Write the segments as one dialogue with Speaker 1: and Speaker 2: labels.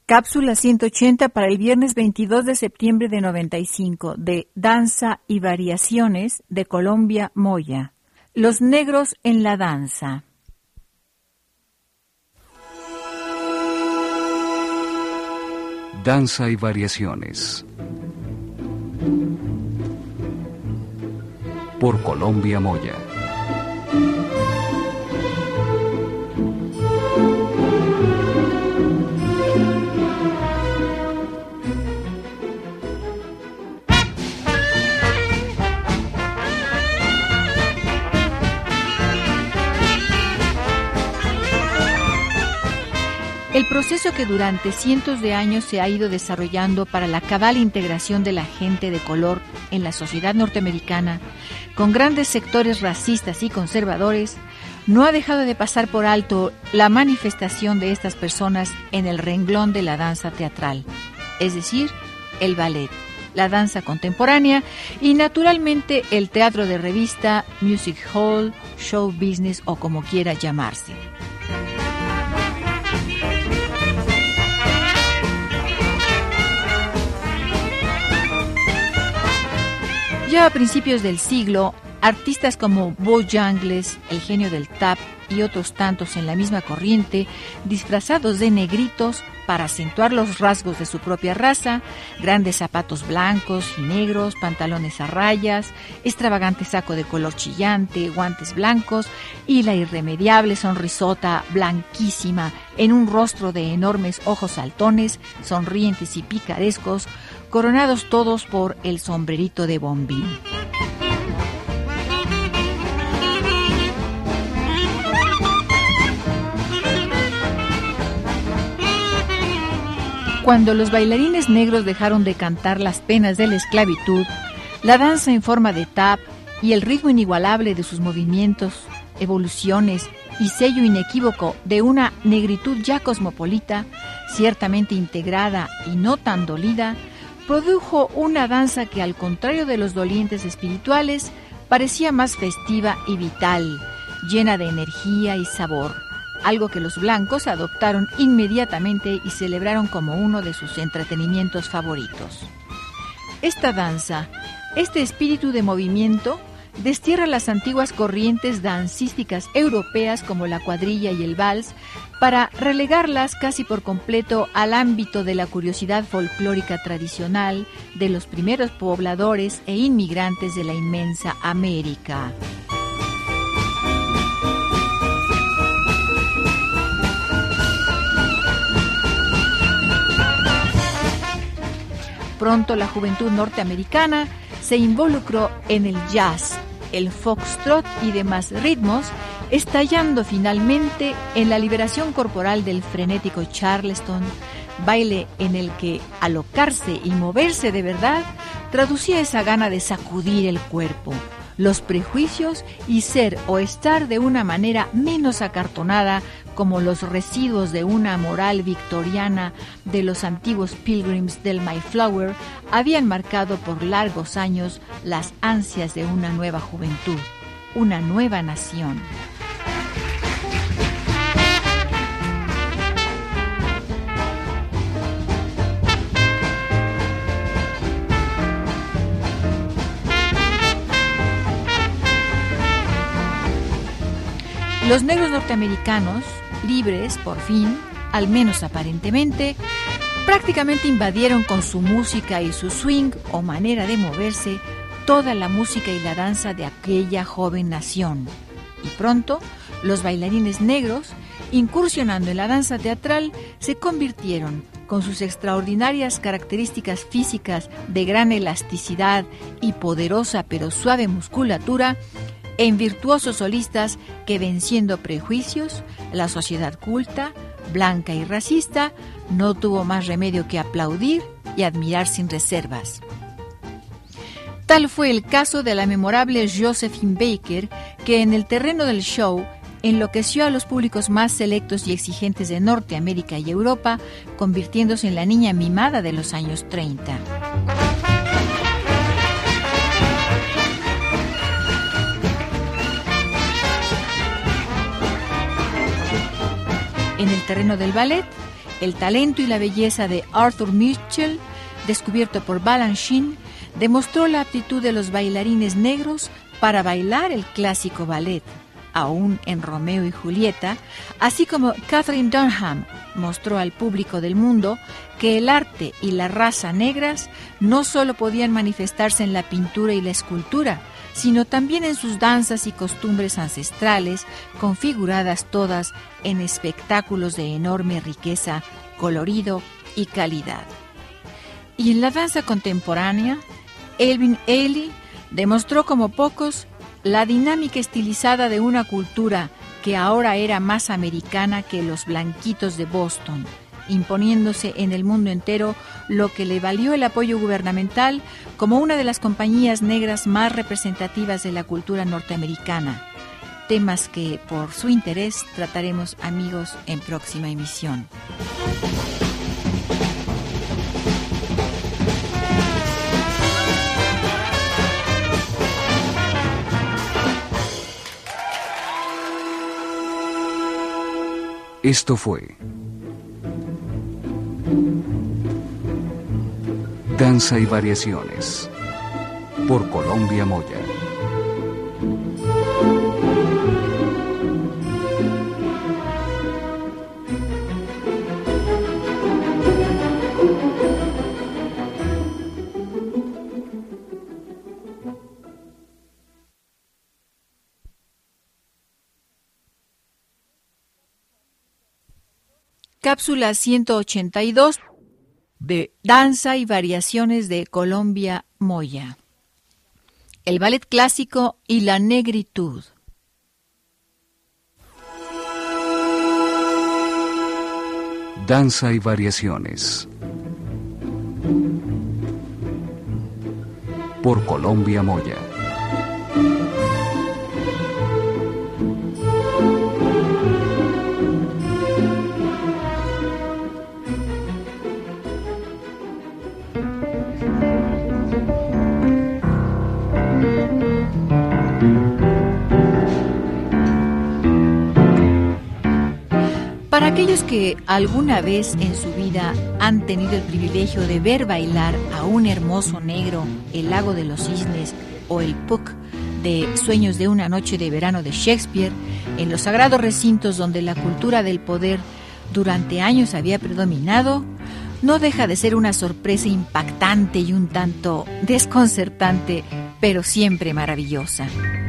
Speaker 1: Cápsula 180 para el viernes 22 de septiembre de 95, de Danza y Variaciones, de Colombia Moya. Los negros en la danza.
Speaker 2: Danza y Variaciones. Por Colombia Moya.
Speaker 1: El proceso que durante cientos de años se ha ido desarrollando para la cabal integración de la gente de color en la sociedad norteamericana, con grandes sectores racistas y conservadores, no ha dejado de pasar por alto la manifestación de estas personas en el renglón de la danza teatral, es decir, el ballet, la danza contemporánea y naturalmente el teatro de revista, music hall, show business o como quiera llamarse. Ya a principios del siglo, artistas como Bojangles, el genio del tap y otros tantos en la misma corriente, disfrazados de negritos para acentuar los rasgos de su propia raza, grandes zapatos blancos y negros, pantalones a rayas, extravagante saco de color chillante, guantes blancos y la irremediable sonrisota blanquísima en un rostro de enormes ojos saltones, sonrientes y picarescos, coronados todos por el sombrerito de bombín. Cuando los bailarines negros dejaron de cantar las penas de la esclavitud, la danza en forma de tap y el ritmo inigualable de sus movimientos, evoluciones y sello inequívoco de una negritud ya cosmopolita, ciertamente integrada y no tan dolida, produjo una danza que, al contrario de los dolientes espirituales, parecía más festiva y vital, llena de energía y sabor, algo que los blancos adoptaron inmediatamente y celebraron como uno de sus entretenimientos favoritos. Esta danza, este espíritu de movimiento, destierra las antiguas corrientes dancísticas europeas como la cuadrilla y el vals para relegarlas casi por completo al ámbito de la curiosidad folclórica tradicional de los primeros pobladores e inmigrantes de la inmensa América. Pronto la juventud norteamericana se involucró en el jazz, el foxtrot y demás ritmos, estallando finalmente en la liberación corporal del frenético charleston, baile en el que alocarse y moverse de verdad traducía esa gana de sacudir el cuerpo, los prejuicios y ser o estar de una manera menos acartonada como los residuos de una moral victoriana de los antiguos pilgrims del Mayflower habían marcado por largos años las ansias de una nueva juventud, una nueva nación. Los negros norteamericanos, libres, por fin, al menos aparentemente, prácticamente invadieron con su música y su swing o manera de moverse toda la música y la danza de aquella joven nación. Y pronto, los bailarines negros, incursionando en la danza teatral, se convirtieron, con sus extraordinarias características físicas de gran elasticidad y poderosa pero suave musculatura, en virtuosos solistas que, venciendo prejuicios, la sociedad culta, blanca y racista, no tuvo más remedio que aplaudir y admirar sin reservas. Tal fue el caso de la memorable Josephine Baker, que en el terreno del show enloqueció a los públicos más selectos y exigentes de Norteamérica y Europa, convirtiéndose en la niña mimada de los años 30. En el terreno del ballet, El talento y la belleza de Arthur Mitchell, descubierto por Balanchine, demostró la aptitud de los bailarines negros para bailar el clásico ballet, aún en Romeo y Julieta, así como Katharine Dunham mostró al público del mundo que el arte y la raza negras no solo podían manifestarse en la pintura y la escultura, sino también en sus danzas y costumbres ancestrales, configuradas todas en espectáculos de enorme riqueza, colorido y calidad. Y en la danza contemporánea, Alvin Ailey demostró como pocos la dinámica estilizada de una cultura que ahora era más americana que los blanquitos de Boston, imponiéndose en el mundo entero, lo que le valió el apoyo gubernamental como una de las compañías negras más representativas de la cultura norteamericana. Temas que, por su interés, trataremos, amigos, en próxima emisión.
Speaker 2: Esto fue Danza y Variaciones por Colombia Moya.
Speaker 1: Cápsula 182 de Danza y Variaciones de Colombia Moya. El ballet clásico y la negritud.
Speaker 2: Danza y Variaciones por Colombia Moya.
Speaker 1: Para aquellos que alguna vez en su vida han tenido el privilegio de ver bailar a un hermoso negro, El lago de los cisnes o el Puck de Sueños de una noche de verano de Shakespeare, en los sagrados recintos donde la cultura del poder durante años había predominado, no deja de ser una sorpresa impactante y un tanto desconcertante, pero siempre maravillosa.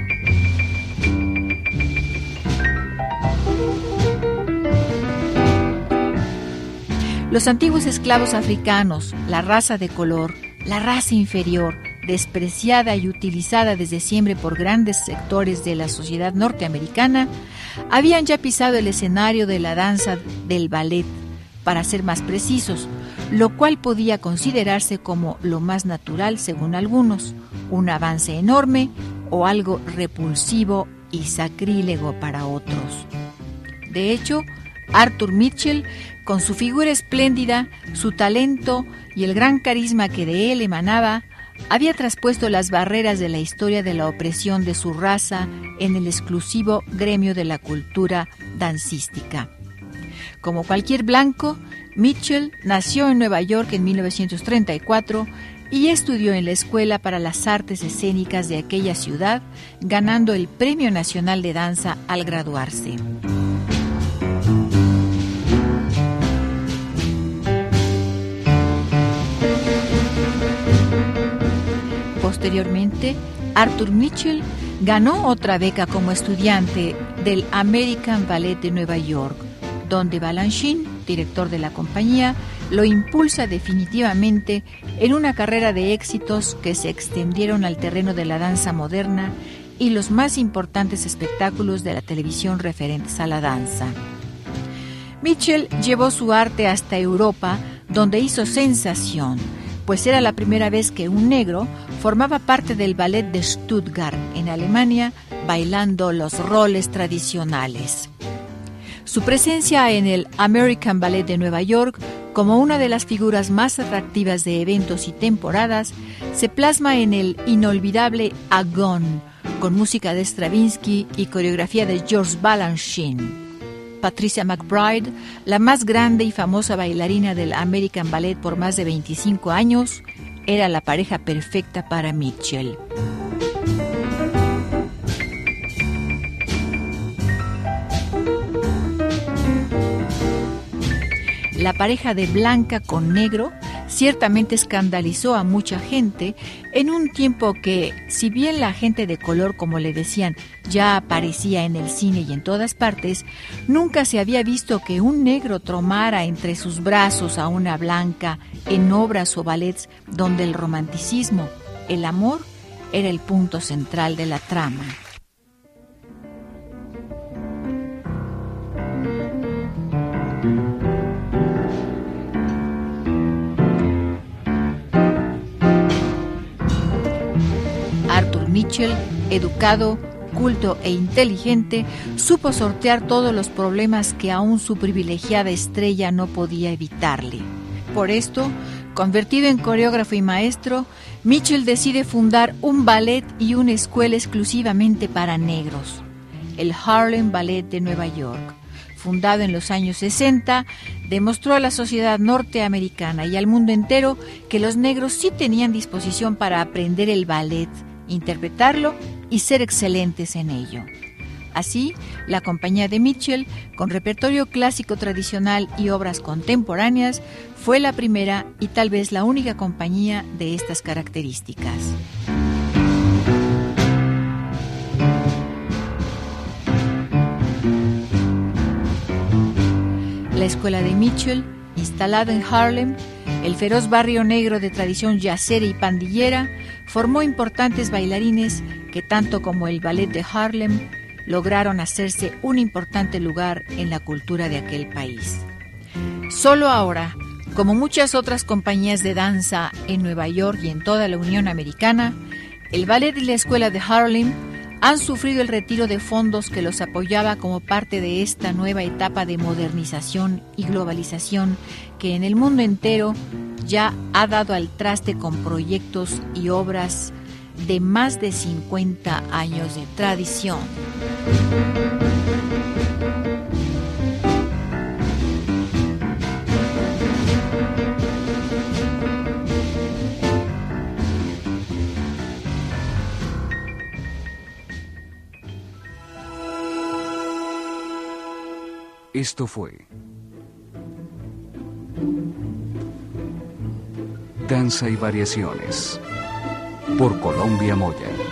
Speaker 1: Los antiguos esclavos africanos, la raza de color, la raza inferior, despreciada y utilizada desde siempre por grandes sectores de la sociedad norteamericana, habían ya pisado el escenario de la danza del ballet, para ser más precisos, lo cual podía considerarse como lo más natural según algunos, un avance enorme o algo repulsivo y sacrílego para otros. De hecho, Arthur Mitchell, con su figura espléndida, su talento y el gran carisma que de él emanaba, había traspuesto las barreras de la historia de la opresión de su raza en el exclusivo gremio de la cultura dancística. Como cualquier blanco, Mitchell nació en Nueva York en 1934 y estudió en la Escuela para las Artes Escénicas de aquella ciudad, ganando el Premio Nacional de Danza al graduarse. Posteriormente, Arthur Mitchell ganó otra beca como estudiante del American Ballet de Nueva York, donde Balanchine, director de la compañía, lo impulsa definitivamente en una carrera de éxitos que se extendieron al terreno de la danza moderna y los más importantes espectáculos de la televisión referentes a la danza. Mitchell llevó su arte hasta Europa, donde hizo sensación, pues era la primera vez que un negro formaba parte del ballet de Stuttgart, en Alemania, bailando los roles tradicionales. Su presencia en el American Ballet de Nueva York, como una de las figuras más atractivas de eventos y temporadas, se plasma en el inolvidable Agone, con música de Stravinsky y coreografía de George Balanchine. Patricia McBride, la más grande y famosa bailarina del American Ballet por más de 25 años, era la pareja perfecta para Mitchell. La pareja de blanca con negro ciertamente escandalizó a mucha gente en un tiempo que, si bien la gente de color, como le decían, ya aparecía en el cine y en todas partes, nunca se había visto que un negro tomara entre sus brazos a una blanca en obras o ballets donde el romanticismo, el amor, era el punto central de la trama. Arthur Mitchell, educado, culto e inteligente, supo sortear todos los problemas que aún su privilegiada estrella no podía evitarle. Por esto, convertido en coreógrafo y maestro, Mitchell decide fundar un ballet y una escuela exclusivamente para negros, el Harlem Ballet de Nueva York. Fundado en los años 60, demostró a la sociedad norteamericana y al mundo entero que los negros sí tenían disposición para aprender el ballet, interpretarlo y ser excelentes en ello. Así, la compañía de Mitchell, con repertorio clásico tradicional y obras contemporáneas, fue la primera y tal vez la única compañía de estas características. La escuela de Mitchell, instalada en Harlem, el feroz barrio negro de tradición yacera y pandillera, formó importantes bailarines que, tanto como el ballet de Harlem, lograron hacerse un importante lugar en la cultura de aquel país. Solo ahora, como muchas otras compañías de danza en Nueva York y en toda la Unión Americana, el ballet y la escuela de Harlem han sufrido el retiro de fondos que los apoyaba como parte de esta nueva etapa de modernización y globalización que en el mundo entero ya ha dado al traste con proyectos y obras de más de 50 años de tradición.
Speaker 2: Esto fue Danza y Variaciones por Colombia Moya.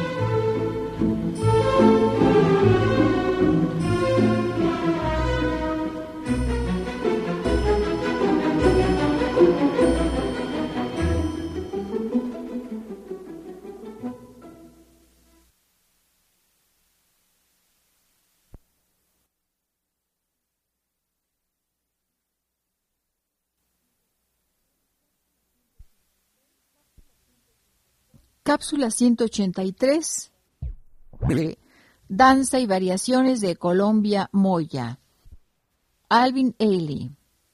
Speaker 1: Cápsula 183 de Danza y Variaciones de Colombia Moya. Alvin Ailey.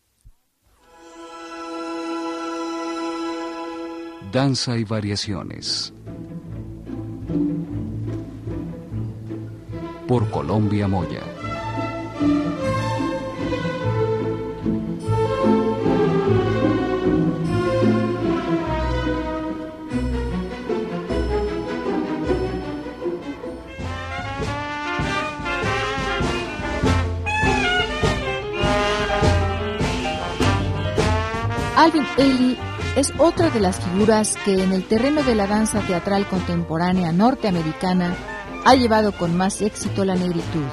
Speaker 2: Danza y Variaciones por Colombia Moya.
Speaker 1: Alvin Ailey es otra de las figuras que en el terreno de la danza teatral contemporánea norteamericana ha llevado con más éxito la negritud.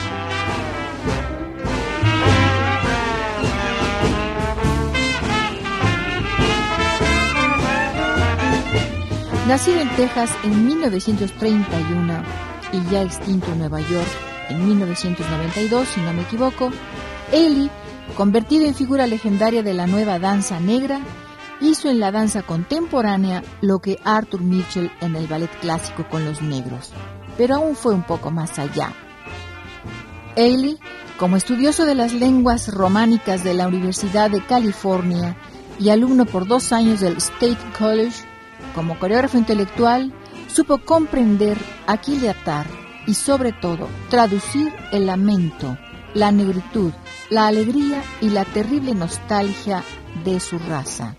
Speaker 1: Nacido en Texas en 1931 y ya extinto en Nueva York en 1992, si no me equivoco, Ailey, convertido en figura legendaria de la nueva danza negra, hizo en la danza contemporánea lo que Arthur Mitchell en el ballet clásico con los negros, pero aún fue un poco más allá. Ailey, como estudioso de las lenguas románicas de la Universidad de California y alumno por 2 años del State College, como coreógrafo intelectual, supo comprender, aquilatar y sobre todo traducir el lamento, la negritud, la alegría y la terrible nostalgia de su raza.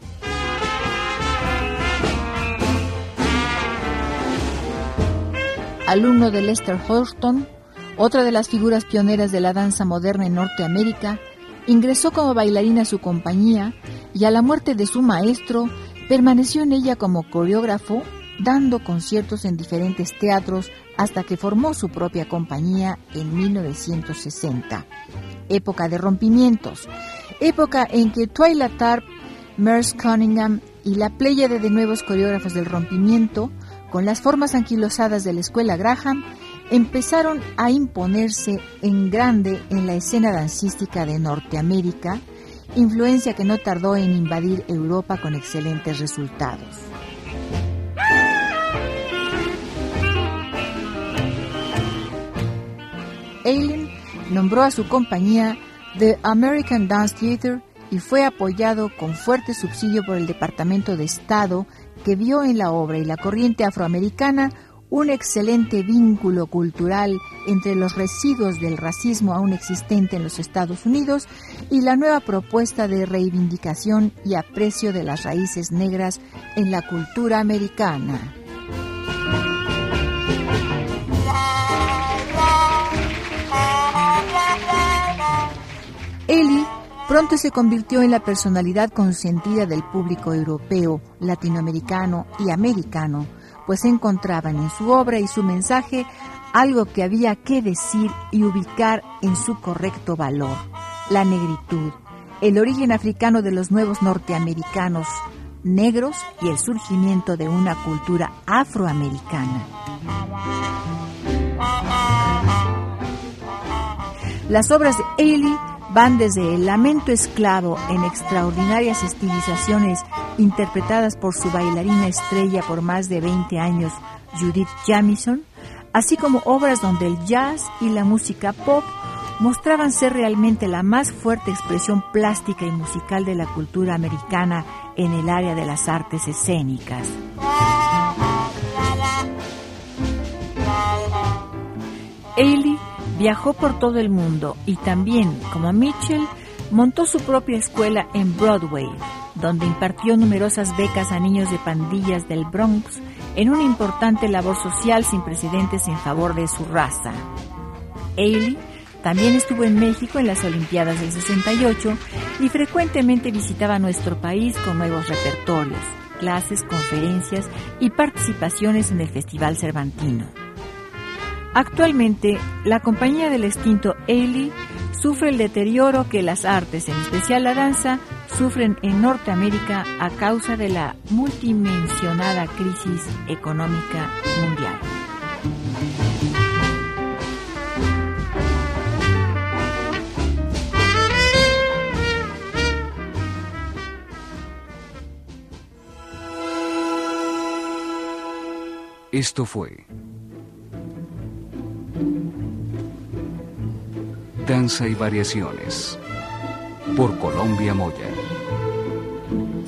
Speaker 1: Alumno de Lester Houston, otra de las figuras pioneras de la danza moderna en Norteamérica, ingresó como bailarina a su compañía y a la muerte de su maestro permaneció en ella como coreógrafo, dando conciertos en diferentes teatros hasta que formó su propia compañía en 1960. Época de rompimientos, época en que Twyla Tharp, Merce Cunningham y la pléyade de nuevos coreógrafos del rompimiento, con las formas anquilosadas de la escuela Graham, empezaron a imponerse en grande en la escena dancística de Norteamérica, influencia que no tardó en invadir Europa con excelentes resultados. Eileen nombró a su compañía The American Dance Theatre y fue apoyado con fuerte subsidio por el Departamento de Estado, que vio en la obra y la corriente afroamericana un excelente vínculo cultural entre los residuos del racismo aún existente en los Estados Unidos y la nueva propuesta de reivindicación y aprecio de las raíces negras en la cultura americana. Ellie pronto se convirtió en la personalidad consentida del público europeo, latinoamericano y americano, pues encontraban en su obra y su mensaje algo que había que decir y ubicar en su correcto valor: la negritud, el origen africano de los nuevos norteamericanos negros y el surgimiento de una cultura afroamericana. Las obras de Eileen van desde El lamento esclavo, en extraordinarias estilizaciones interpretadas por su bailarina estrella por más de 20 años, Judith Jamison, así como obras donde el jazz y la música pop mostraban ser realmente la más fuerte expresión plástica y musical de la cultura americana en el área de las artes escénicas. Eileen viajó por todo el mundo y también, como Mitchell, montó su propia escuela en Broadway, donde impartió numerosas becas a niños de pandillas del Bronx en una importante labor social sin precedentes en favor de su raza. Eileen también estuvo en México en las Olimpiadas del 68 y frecuentemente visitaba nuestro país con nuevos repertorios, clases, conferencias y participaciones en el Festival Cervantino. Actualmente, la compañía del extinto Eileen sufre el deterioro que las artes, en especial la danza, sufren en Norteamérica a causa de la multidimensionada crisis económica mundial.
Speaker 2: Esto fue Danza y Variaciones por Colombia Moya.